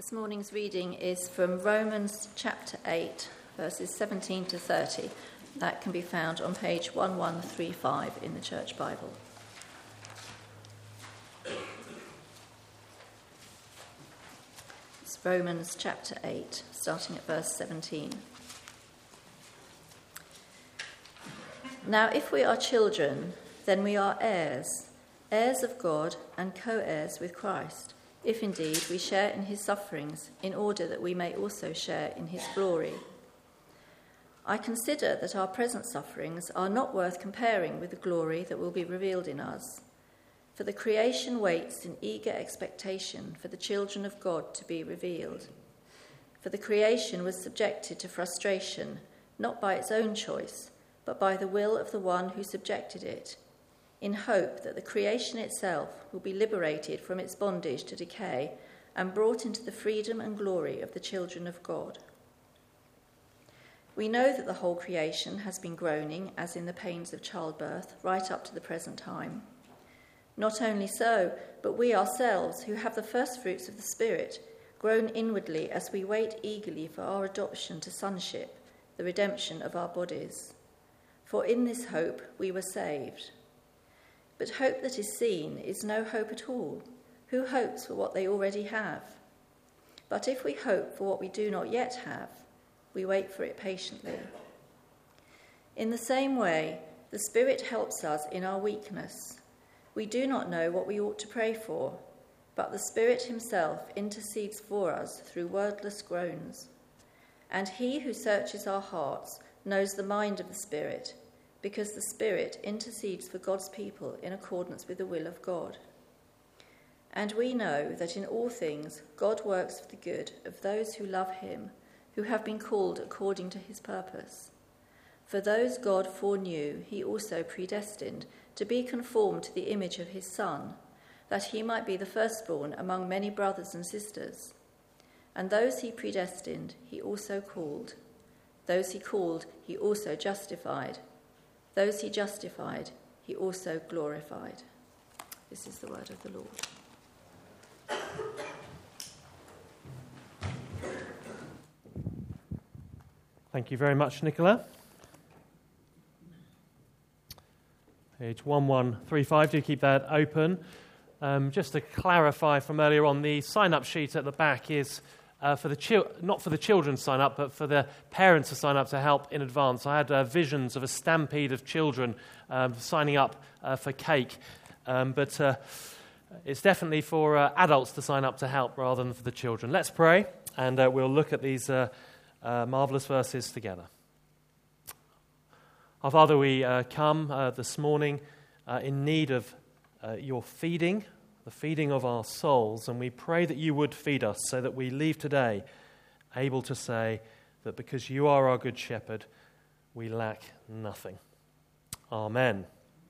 This morning's reading is from Romans chapter 8, verses 17 to 30. That can be found on page 1135 in the Church Bible. It's Romans chapter 8, starting at verse 17. Now, if we are children, then we are heirs, heirs of God and co-heirs with Christ, if indeed we share in his sufferings, in order that we may also share in his glory. I consider that our present sufferings are not worth comparing with the glory that will be revealed in us. For the creation waits in eager expectation for the children of God to be revealed. For the creation was subjected to frustration, not by its own choice, but by the will of the one who subjected it, in hope that the creation itself will be liberated from its bondage to decay and brought into the freedom and glory of the children of God. We know that the whole creation has been groaning as in the pains of childbirth right up to the present time. Not only so, but we ourselves, who have the first fruits of the Spirit, groan inwardly as we wait eagerly for our adoption to sonship, the redemption of our bodies. For in this hope we were saved. But hope that is seen is no hope at all. Who hopes for what they already have? But if we hope for what we do not yet have, we wait for it patiently. In the same way, the Spirit helps us in our weakness. We do not know what we ought to pray for, but the Spirit himself intercedes for us through wordless groans. And he who searches our hearts knows the mind of the Spirit, because the Spirit intercedes for God's people in accordance with the will of God. And we know that in all things God works for the good of those who love him, who have been called according to his purpose. For those God foreknew, he also predestined to be conformed to the image of his Son, that he might be the firstborn among many brothers and sisters. And those he predestined, he also called. Those he called, he also justified. Those he justified, he also glorified. This is the word of the Lord. Thank you very much, Nicola. Page 1135, do keep that open. Just to clarify from earlier on, the sign-up sheet at the back is for the not for the children to sign up, but for the parents to sign up to help in advance. I had visions of a stampede of children signing up for cake, but it's definitely for adults to sign up to help rather than for the children. Let's pray, and we'll look at these marvellous verses together. Our Father, we come this morning in need of your feeding, the feeding of our souls, and we pray that you would feed us so that we leave today able to say that because you are our good shepherd, we lack nothing. Amen.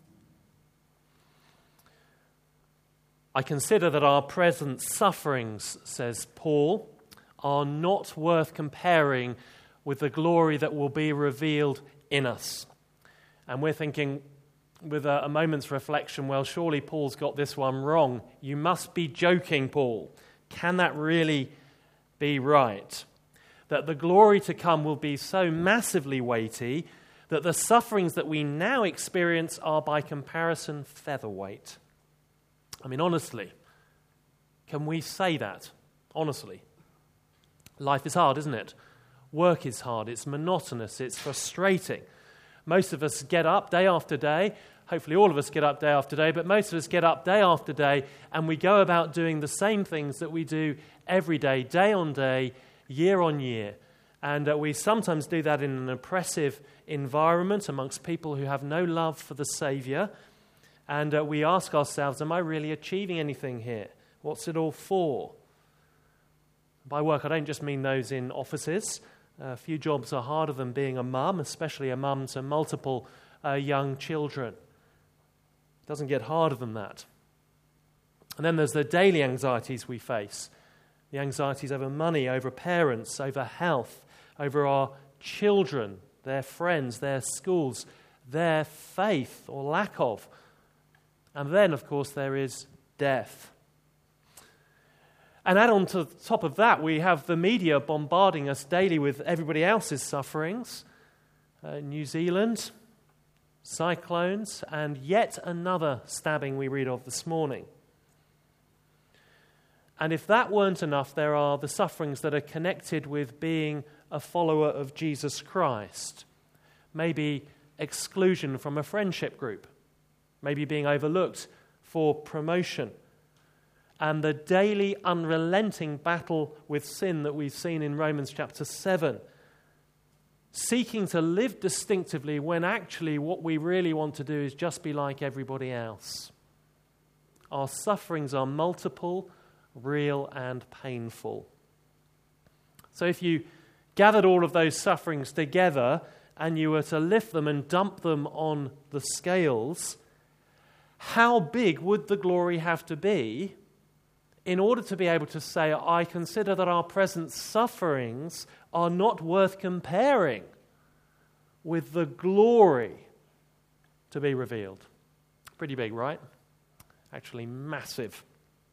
I consider that our present sufferings, says Paul, are not worth comparing with the glory that will be revealed in us. And we're thinking, with a moment's reflection, well, surely Paul's got this one wrong. You must be joking, Paul. Can that really be right? That the glory to come will be so massively weighty that the sufferings that we now experience are by comparison featherweight. I mean, honestly, can we say that? Honestly. Life is hard, isn't it? Work is hard, it's monotonous, it's frustrating. Most of us get up day after day. Hopefully all of us get up day after day, but most of us get up day after day and we go about doing the same things that we do every day, day on day, year on year. And we sometimes do that in an oppressive environment amongst people who have no love for the Saviour. And we ask ourselves, am I really achieving anything here? What's it all for? By work, I don't just mean those in offices. A few jobs are harder than being a mum, especially a mum to multiple young children. It doesn't get harder than that. And then there's the daily anxieties we face. The anxieties over money, over parents, over health, over our children, their friends, their schools, their faith or lack of. And then, of course, there is death. And add on to the top of that, we have the media bombarding us daily with everybody else's sufferings. New Zealand, cyclones, and yet another stabbing we read of this morning. And if that weren't enough, there are the sufferings that are connected with being a follower of Jesus Christ. Maybe exclusion from a friendship group. Maybe being overlooked for promotion. And the daily unrelenting battle with sin that we've seen in Romans chapter 7. Seeking to live distinctively when actually what we really want to do is just be like everybody else. Our sufferings are multiple, real and painful. So if you gathered all of those sufferings together and you were to lift them and dump them on the scales, how big would the glory have to be in order to be able to say, I consider that our present sufferings are not worth comparing with the glory to be revealed? Pretty big, right? Actually massive.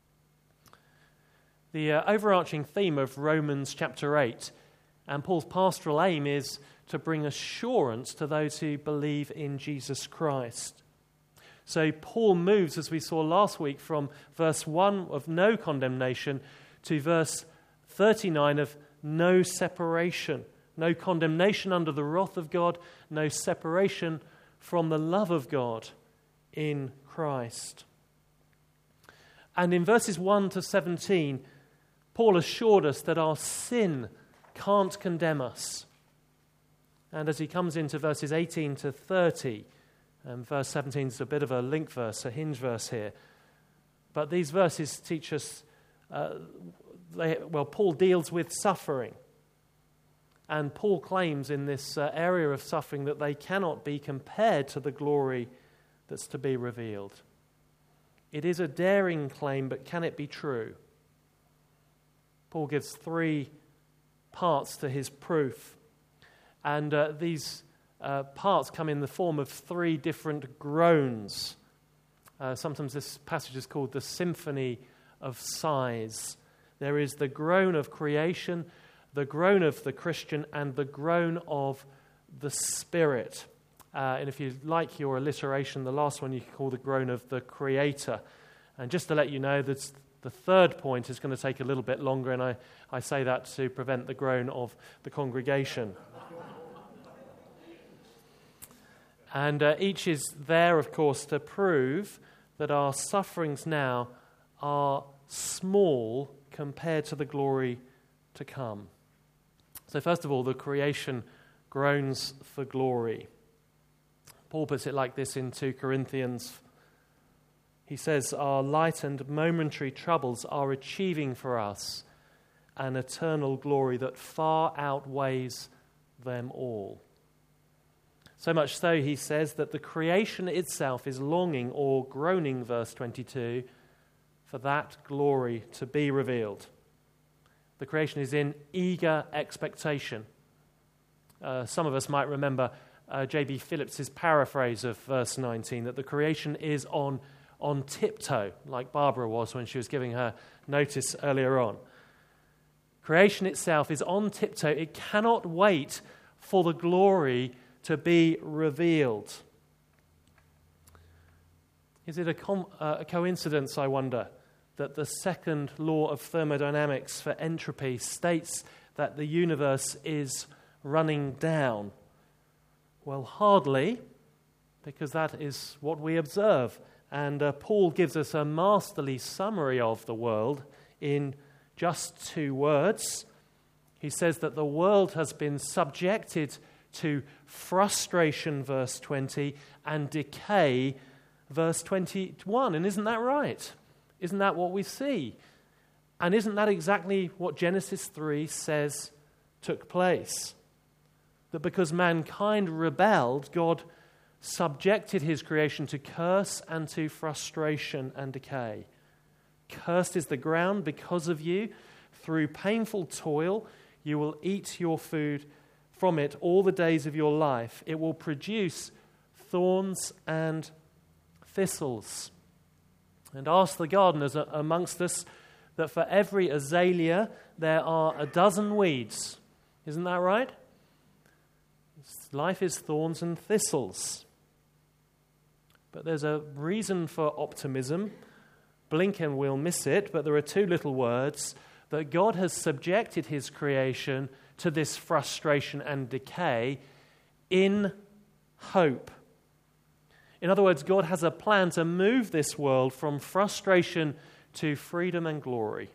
The overarching theme of Romans chapter 8 and Paul's pastoral aim is to bring assurance to those who believe in Jesus Christ. So Paul moves, as we saw last week, from verse 1 of no condemnation to verse 39 of no separation, no condemnation under the wrath of God, no separation from the love of God in Christ. And in verses 1 to 17, Paul assured us that our sin can't condemn us. And as he comes into verses 18 to 30, and verse 17 is a bit of a link verse, a hinge verse here. But these verses teach us, Paul deals with suffering. And Paul claims in this area of suffering that they cannot be compared to the glory that's to be revealed. It is a daring claim, but can it be true? Paul gives 3 parts to his proof. And these parts come in the form of 3 different groans. Sometimes this passage is called the symphony of sighs. There is the groan of creation, the groan of the Christian, and the groan of the Spirit. And if you like your alliteration, the last one you can call the groan of the Creator. And just to let you know, that the third point is going to take a little bit longer, and I say that to prevent the groan of the congregation. And each is there, of course, to prove that our sufferings now are small compared to the glory to come. So first of all, the creation groans for glory. Paul puts it like this in 2 Corinthians. He says, our light and momentary troubles are achieving for us an eternal glory that far outweighs them all. So much so, he says, that the creation itself is longing or groaning, verse 22, for that glory to be revealed. The creation is in eager expectation. Some of us might remember J.B. Phillips' paraphrase of verse 19, that the creation is on tiptoe, like Barbara was when she was giving her notice earlier on. Creation itself is on tiptoe. It cannot wait for the glory to be revealed. Is it a coincidence, I wonder, that the second law of thermodynamics for entropy states that the universe is running down? Well, hardly, because that is what we observe. And Paul gives us a masterly summary of the world in just 2 words. He says that the world has been subjected to frustration, verse 20, and decay, verse 21. And isn't that right? Isn't that what we see? And isn't that exactly what Genesis 3 says took place? That because mankind rebelled, God subjected his creation to curse and to frustration and decay. Cursed is the ground because of you. Through painful toil, you will eat your food from it all the days of your life. It will produce thorns and thistles. And ask the gardeners amongst us, that for every azalea there are a dozen weeds. Isn't that right? Life is thorns and thistles. But there's a reason for optimism. Blink and we'll miss it, but there are two little words: that God has subjected his creation to this frustration and decay in hope. In other words, God has a plan to move this world from frustration to freedom and glory.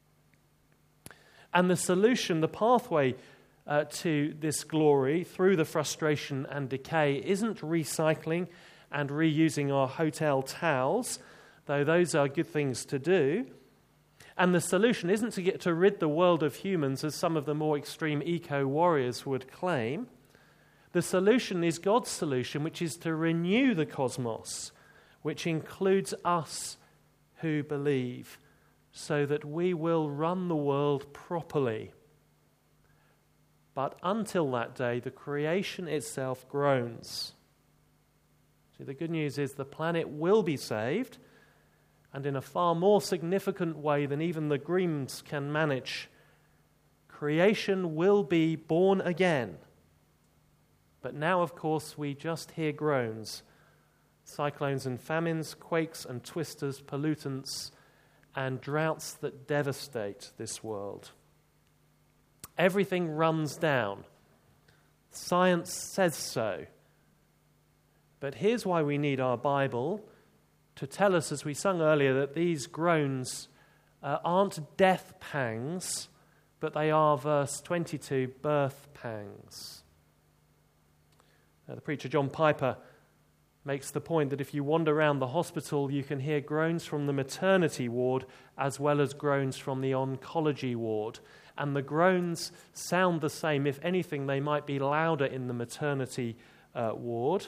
And the solution, the pathway to this glory through the frustration and decay isn't recycling and reusing our hotel towels, though those are good things to do. And the solution isn't to get to rid the world of humans, as some of the more extreme eco-warriors would claim. The solution is God's solution, which is to renew the cosmos, which includes us who believe, so that we will run the world properly. But until that day, the creation itself groans. See, the good news is the planet will be saved, and in a far more significant way than even the Greens can manage. Creation will be born again. But now, of course, we just hear groans. Cyclones and famines, quakes and twisters, pollutants, and droughts that devastate this world. Everything runs down. Science says so. But here's why we need our Bible to tell us, as we sung earlier, that these groans aren't death pangs, but they are, verse 22, birth pangs. The preacher John Piper makes the point that if you wander around the hospital, you can hear groans from the maternity ward as well as groans from the oncology ward. And the groans sound the same. If anything, they might be louder in the maternity ward.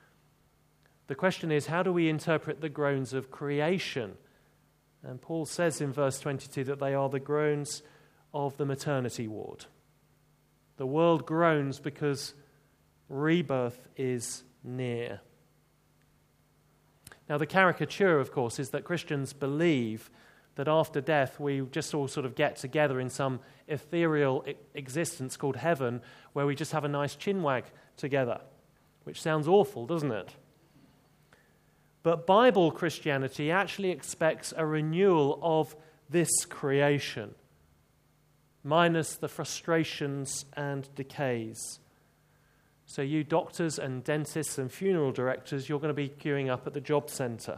The question is, how do we interpret the groans of creation? And Paul says in verse 22 that they are the groans of the maternity ward. The world groans because rebirth is near. Now, the caricature, of course, is that Christians believe that after death we just all sort of get together in some ethereal existence called heaven, where we just have a nice chinwag together, which sounds awful, doesn't it? But Bible Christianity actually expects a renewal of this creation, minus the frustrations and decays. So you doctors and dentists and funeral directors, you're going to be queuing up at the job centre.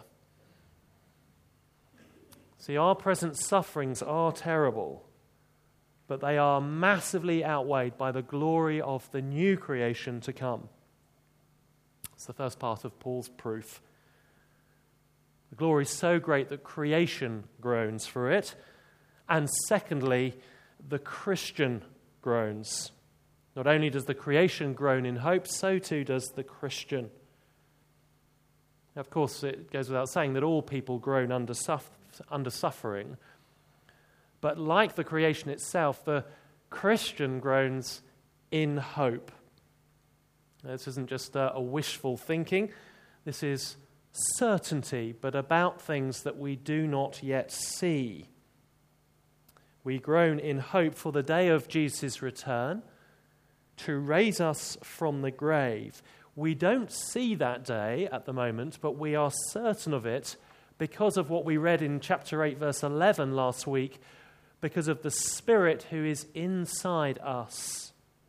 See, our present sufferings are terrible, but they are massively outweighed by the glory of the new creation to come. It's the first part of Paul's proof. The glory is so great that creation groans for it. And secondly, the Christian groans. Not only does the creation groan in hope, so too does the Christian. Now, of course, it goes without saying that all people groan under suffering. But like the creation itself, the Christian groans in hope. Now, this isn't just a wishful thinking. This is certainty, but about things that we do not yet see. We groan in hope for the day of Jesus' return to raise us from the grave. We don't see that day at the moment, but we are certain of it because of what we read in chapter 8, verse 11 last week, because of the Spirit who is inside us.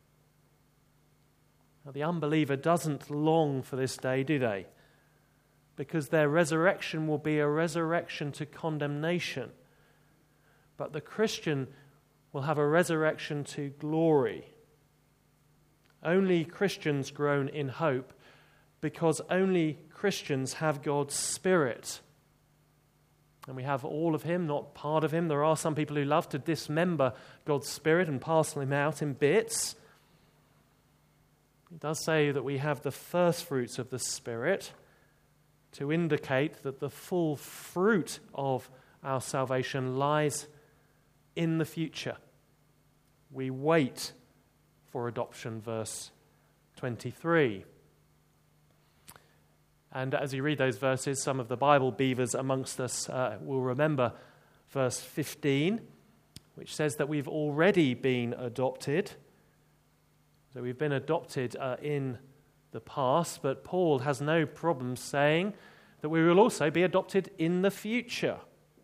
Now, the unbeliever doesn't long for this day, do they? Because their resurrection will be a resurrection to condemnation. But the Christian will have a resurrection to glory. Only Christians groan in hope because only Christians have God's Spirit. And we have all of Him, not part of Him. There are some people who love to dismember God's Spirit and parcel Him out in bits. It does say that we have the first fruits of the Spirit to indicate that the full fruit of our salvation lies in the future. We wait for adoption, verse 23. And as you read those verses, some of the Bible beavers amongst us will remember verse 15, which says that we've already been adopted. So we've been adopted in the past, but Paul has no problem saying that we will also be adopted in the future.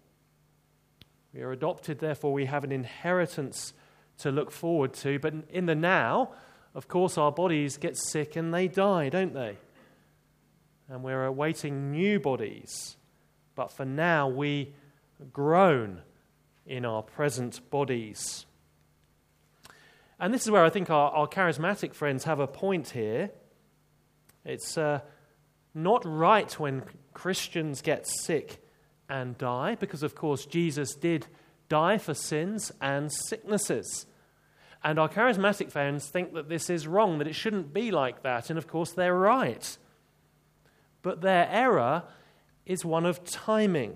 We are adopted, therefore we have an inheritance to look forward to, but in the now, of course, our bodies get sick and they die, don't they? And we're awaiting new bodies. But for now, we groan in our present bodies. And this is where I think our charismatic friends have a point here. It's not right when Christians get sick and die, because, of course, Jesus did die for sins and sicknesses. And our charismatic friends think that this is wrong, that it shouldn't be like that. And, of course, they're right. But their error is one of timing.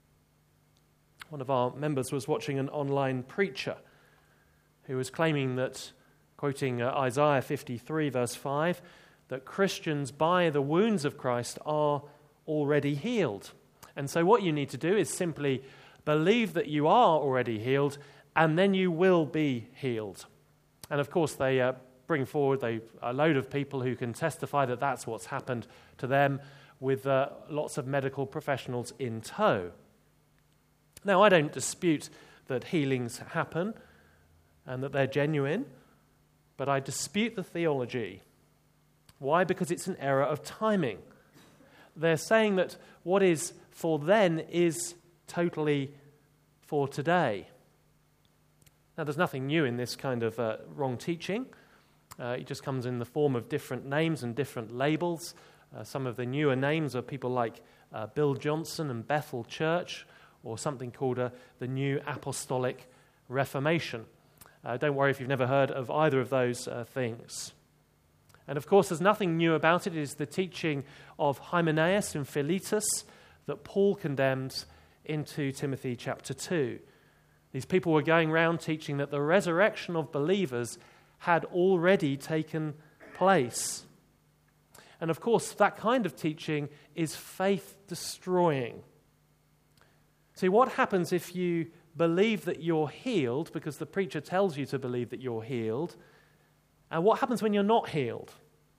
One of our members was watching an online preacher who was claiming that, quoting Isaiah 53, verse 5, that Christians by the wounds of Christ are already healed. And so what you need to do is simply believe that you are already healed, and then you will be healed. And of course they bring forward a load of people who can testify that that's what's happened to them, with lots of medical professionals in tow. Now, I don't dispute that healings happen and that they're genuine, but I dispute the theology. Why? Because it's an error of timing. They're saying that what is for then is totally for today. Now, there's nothing new in this kind of wrong teaching. It just comes in the form of different names and different labels. Some of the newer names are people like Bill Johnson and Bethel Church, or something called the New Apostolic Reformation. Don't worry if you've never heard of either of those things. And of course, there's nothing new about it. It is the teaching of Hymenaeus and Philetus that Paul condemns in 2 Timothy chapter 2. These people were going around teaching that the resurrection of believers had already taken place. And of course, that kind of teaching is faith-destroying. See, what happens if you believe that you're healed because the preacher tells you to believe that you're healed? And what happens when you're not healed?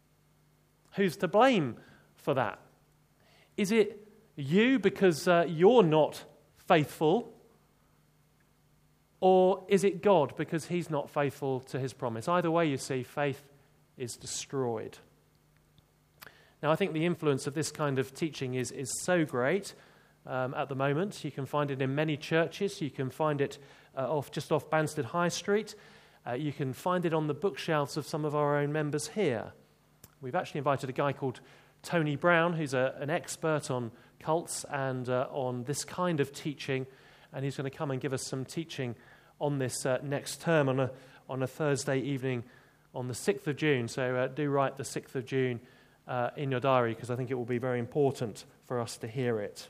Who's to blame for that? Is it you because you're not faithful? Or is it God because he's not faithful to his promise? Either way, you see, faith is destroyed. Now, I think the influence of this kind of teaching is so great at the moment. You can find it in many churches. You can find it just off Banstead High Street. You can find it on the bookshelves of some of our own members here. We've actually invited a guy called Tony Brown, who's an expert on cults and on this kind of teaching, and he's going to come and give us some teaching on this next term on a Thursday evening on the 6th of June. So do write the 6th of June in your diary, because I think it will be very important for us to hear it.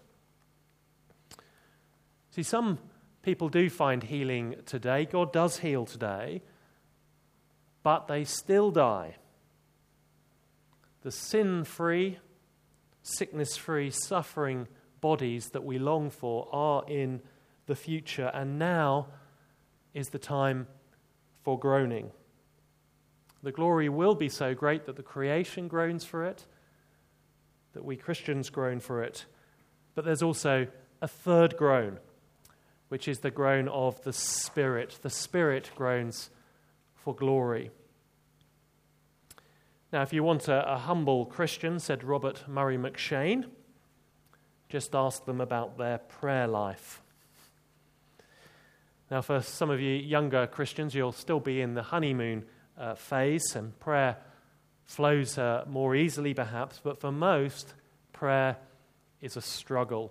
See, some people do find healing today. God does heal today, but they still die. The sin-free, sickness-free, suffering bodies that we long for are in the future, and now is the time for groaning. The glory will be so great that the creation groans for it, that we Christians groan for it, but there's also a third groan, which is the groan of the Spirit. The Spirit groans for glory. Now, if you want a humble Christian, said Robert Murray McShane, just ask them about their prayer life. Now, for some of you younger Christians, you'll still be in the honeymoon phase, and prayer flows more easily perhaps, but for most, prayer is a struggle.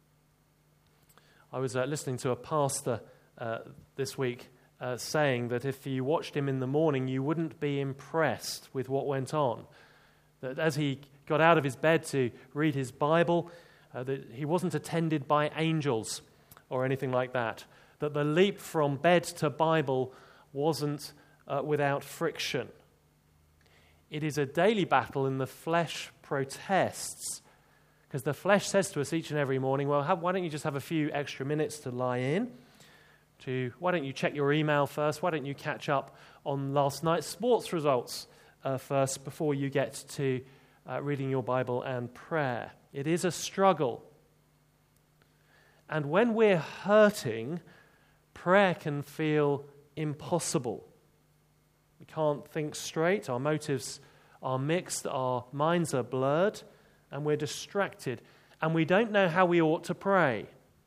I was listening to a pastor this week saying that if you watched him in the morning, you wouldn't be impressed with what went on. That as he got out of his bed to read his Bible, that he wasn't attended by angels or anything like that. That the leap from bed to Bible wasn't without friction. It is a daily battle, and the flesh protests Because the flesh says to us each and every morning, well, why don't you just have a few extra minutes to lie in? Why don't you check your email first? Why don't you catch up on last night's sports results first before you get to reading your Bible and prayer? It is a struggle. And when we're hurting, prayer can feel impossible. We can't think straight, our motives are mixed, our minds are blurred, and we're distracted, and we don't know how we ought to pray.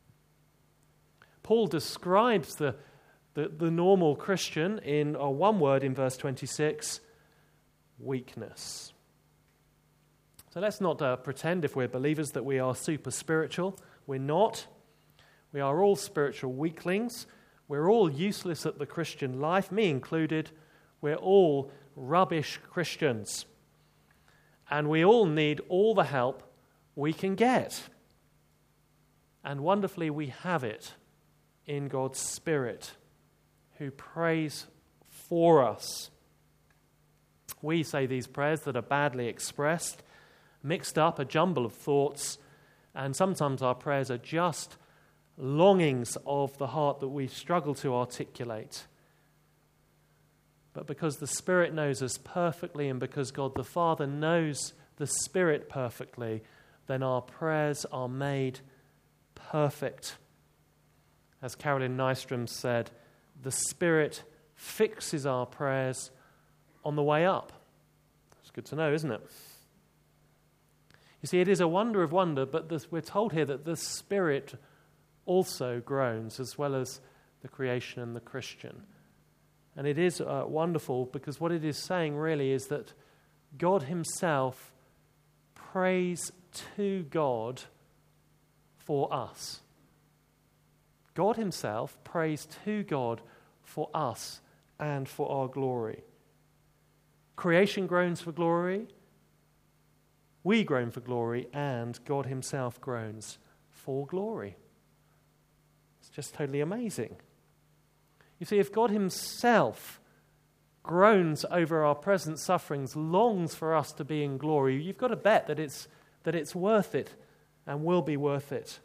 Paul describes the normal Christian in one word in verse 26, weakness. So let's not pretend if we're believers that we are super spiritual. We're not. We are all spiritual weaklings. We're all useless at the Christian life, me included. We're all rubbish Christians. And we all need all the help we can get. And wonderfully, we have it in God's Spirit, who prays for us. We say these prayers that are badly expressed, mixed up, a jumble of thoughts, and sometimes our prayers are just longings of the heart that we struggle to articulate. But because the Spirit knows us perfectly and because God the Father knows the Spirit perfectly, then our prayers are made perfect. As Carolyn Nystrom said, the Spirit fixes our prayers on the way up. It's good to know, isn't it? You see, it is a wonder of wonder, but we're told here that the Spirit also groans as well as the creation and the Christian. And it is wonderful because what it is saying really is that God himself prays to God for us. God himself prays to God for us and for our glory. Creation groans for glory, we groan for glory, and God himself groans for glory. It's just totally amazing. You see, if God himself groans over our present sufferings, longs for us to be in glory, you've got to bet that it's worth it and will be worth it.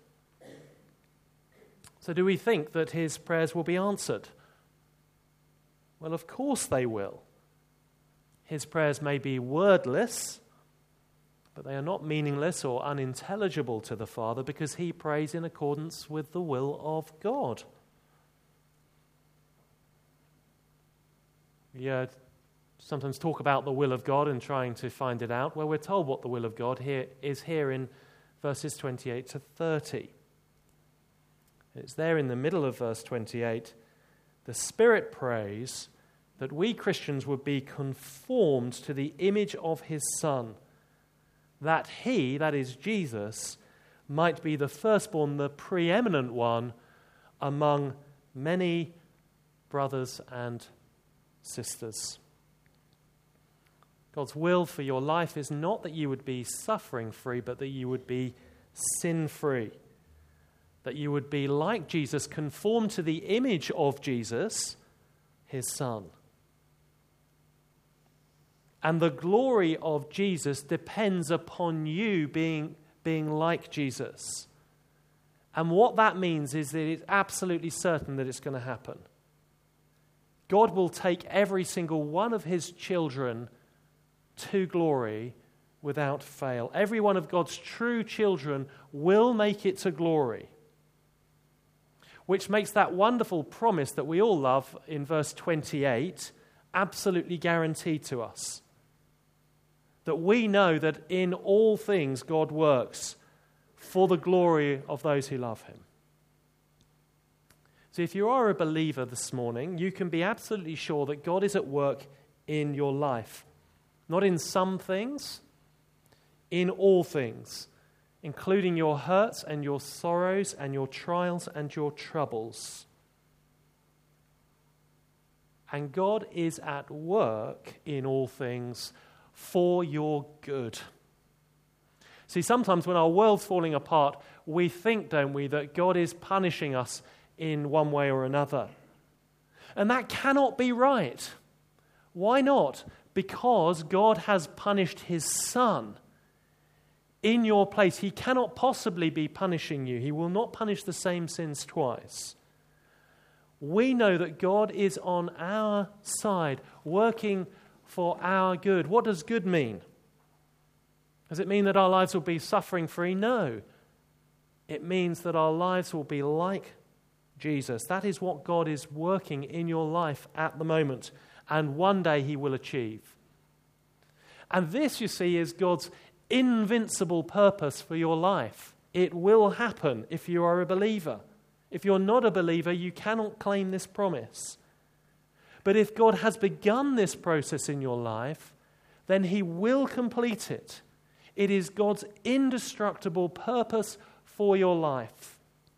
So do we think that his prayers will be answered? Well, of course they will. His prayers may be wordless, but they are not meaningless or unintelligible to the Father because he prays in accordance with the will of God. We sometimes talk about the will of God and trying to find it out. Well, we're told what the will of God is here in verses 28 to 30. It's there in the middle of verse 28. The Spirit prays that we Christians would be conformed to the image of his Son, that he, that is Jesus, might be the firstborn, the preeminent one among many brothers and sisters. God's will for your life is not that you would be suffering-free, but that you would be sin-free. That you would be like Jesus, conformed to the image of Jesus, his Son. And the glory of Jesus depends upon you being like Jesus. And what that means is that it's absolutely certain that it's going to happen. God will take every single one of his children to glory without fail. Every one of God's true children will make it to glory. Which makes that wonderful promise that we all love in verse 28 absolutely guaranteed to us. That we know that in all things God works for the glory of those who love him. So if you are a believer this morning, you can be absolutely sure that God is at work in your life. Not in some things, in all things, including your hurts and your sorrows and your trials and your troubles. And God is at work in all things for your good. See, sometimes when our world's falling apart, we think, don't we, that God is punishing us in one way or another. And that cannot be right. Why not? Because God has punished his Son in your place. He cannot possibly be punishing you. He will not punish the same sins twice. We know that God is on our side, working for our good. What does good mean? Does it mean that our lives will be suffering-free? No. It means that our lives will be like Jesus. That is what God is working in your life at the moment, and one day he will achieve. And this, you see, is God's invincible purpose for your life. It will happen if you are a believer. If you're not a believer, you cannot claim this promise. But if God has begun this process in your life, then he will complete it. It is God's indestructible purpose for your life.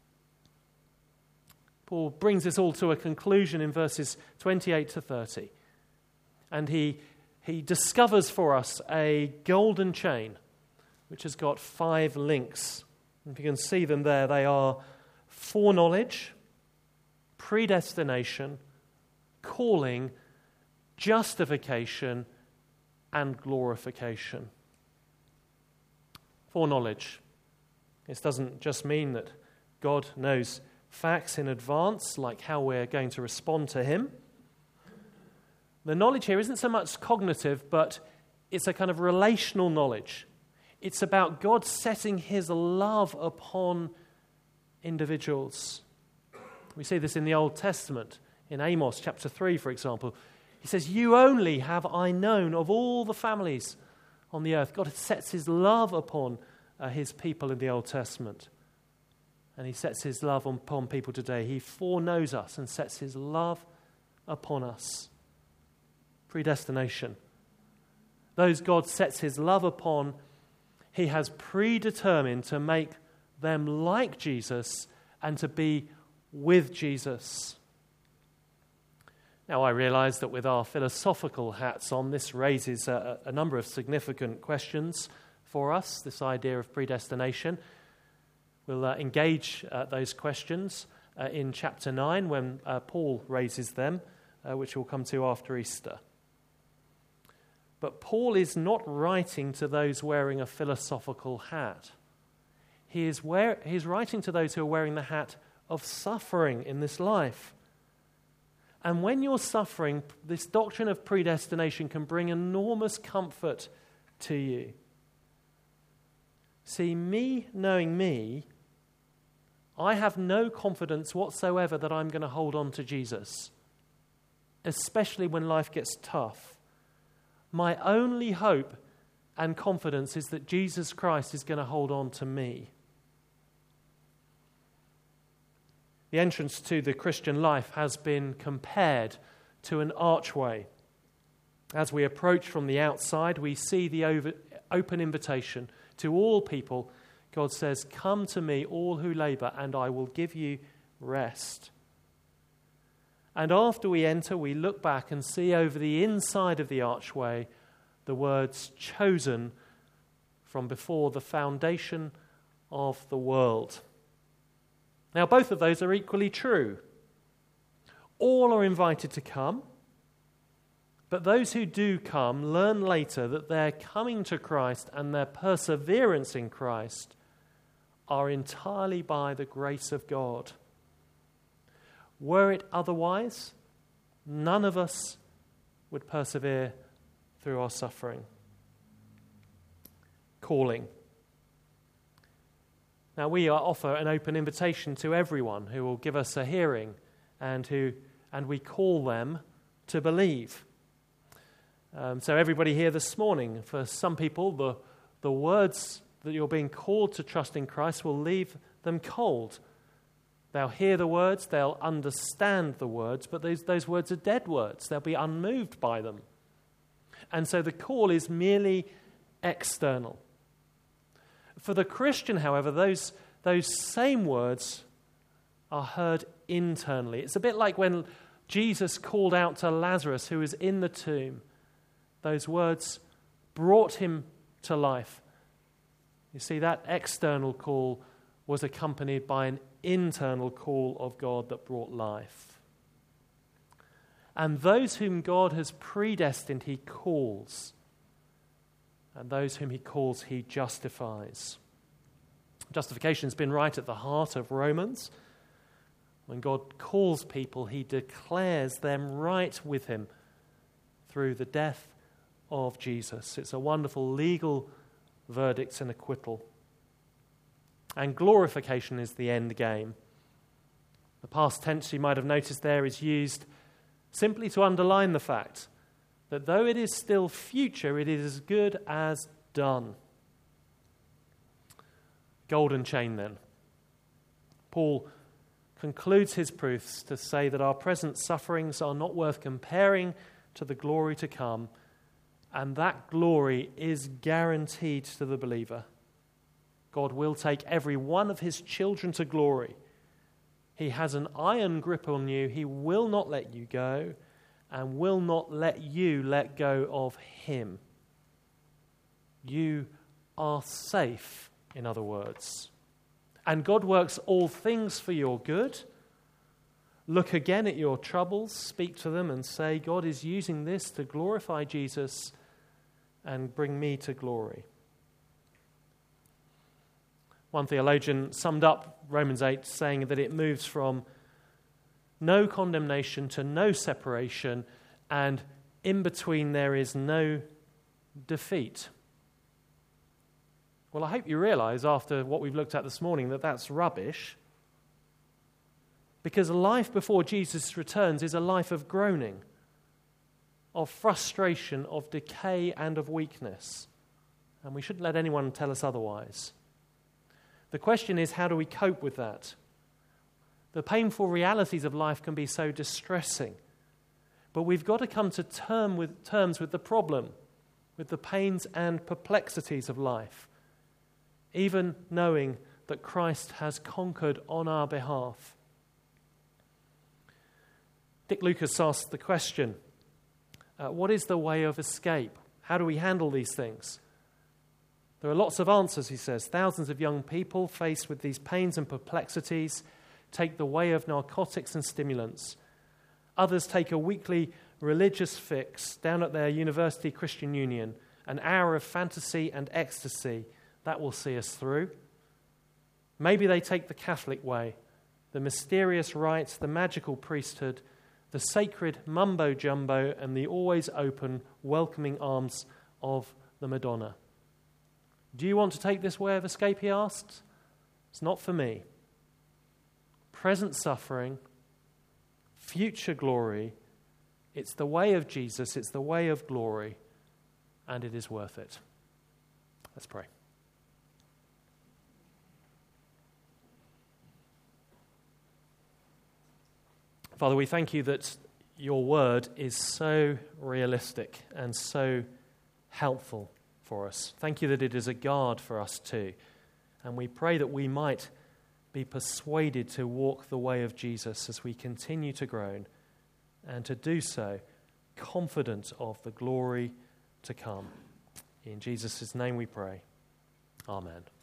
Paul brings this all to a conclusion in verses 28 to 30. And he discovers for us a golden chain, which has got 5 links. If you can see them there, they are foreknowledge, predestination, calling, justification, and glorification. Foreknowledge. This doesn't just mean that God knows facts in advance, like how we're going to respond to him. The knowledge here isn't so much cognitive, but it's a kind of relational knowledge. It's about God setting his love upon individuals. We see this in the Old Testament. In Amos chapter 3, for example, he says, "You only have I known of all the families on the earth." God sets his love upon his people in the Old Testament. And he sets his love upon people today. He foreknows us and sets his love upon us. Predestination. Those God sets his love upon, he has predetermined to make them like Jesus and to be with Jesus. Now, I realize that with our philosophical hats on, this raises a number of significant questions for us, this idea of predestination. We'll engage those questions in chapter 9 when Paul raises them, which we'll come to after Easter. But Paul is not writing to those wearing a philosophical hat. He is writing to those who are wearing the hat of suffering in this life. And when you're suffering, this doctrine of predestination can bring enormous comfort to you. See, me knowing me, I have no confidence whatsoever that I'm going to hold on to Jesus, especially when life gets tough. My only hope and confidence is that Jesus Christ is going to hold on to me. The entrance to the Christian life has been compared to an archway. As we approach from the outside, we see the open invitation to all people. God says, "Come to me, all who labor, and I will give you rest." And after we enter, we look back and see over the inside of the archway the words "chosen from before the foundation of the world." Now, both of those are equally true. All are invited to come, but those who do come learn later that their coming to Christ and their perseverance in Christ are entirely by the grace of God. Were it otherwise, none of us would persevere through our suffering. Calling. Now, we offer an open invitation to everyone who will give us a hearing and we call them to believe. So everybody here this morning, for some people, the words that you're being called to trust in Christ will leave them cold. They'll hear the words, they'll understand the words, but those words are dead words. They'll be unmoved by them. And so the call is merely external. For the Christian, however, those same words are heard internally. It's a bit like when Jesus called out to Lazarus, who was in the tomb. Those words brought him to life. You see, that external call was accompanied by an internal call of God that brought life. And those whom God has predestined, he calls. and those whom he calls, he justifies. Justification has been right at the heart of Romans. When God calls people, he declares them right with him through the death of Jesus. It's a wonderful legal verdict and acquittal. And glorification is the end game. The past tense, you might have noticed there, is used simply to underline the fact that though it is still future, it is as good as done. Golden chain then. Paul concludes his proofs to say that our present sufferings are not worth comparing to the glory to come, and that glory is guaranteed to the believer. God will take every one of his children to glory. He has an iron grip on you. He will not let you go and will not let you let go of him. You are safe, in other words. And God works all things for your good. Look again at your troubles, speak to them and say, God is using this to glorify Jesus and bring me to glory. One theologian summed up Romans 8 saying that it moves from no condemnation to no separation, and in between there is no defeat. Well, I hope you realize after what we've looked at this morning that that's rubbish, because a life before Jesus returns is a life of groaning, of frustration, of decay, and of weakness. And we shouldn't let anyone tell us otherwise. The question is, how do we cope with that? The painful realities of life can be so distressing, but we've got to come to terms with the problem, with the pains and perplexities of life, even knowing that Christ has conquered on our behalf. Dick Lucas asked the question, what is the way of escape? How do we handle these things? There are lots of answers, he says. Thousands of young people faced with these pains and perplexities take the way of narcotics and stimulants. Others take a weekly religious fix down at their university Christian union, an hour of fantasy and ecstasy. That will see us through. Maybe they take the Catholic way, the mysterious rites, the magical priesthood, the sacred mumbo-jumbo, and the always open, welcoming arms of the Madonna. Do you want to take this way of escape, he asked? It's not for me. Present suffering, future glory, it's the way of Jesus, it's the way of glory, and it is worth it. Let's pray. Father, we thank you that your word is so realistic and so helpful for us. Thank you that it is a guard for us too. And we pray that we might be persuaded to walk the way of Jesus as we continue to groan, and to do so confident of the glory to come. In Jesus' name we pray. Amen.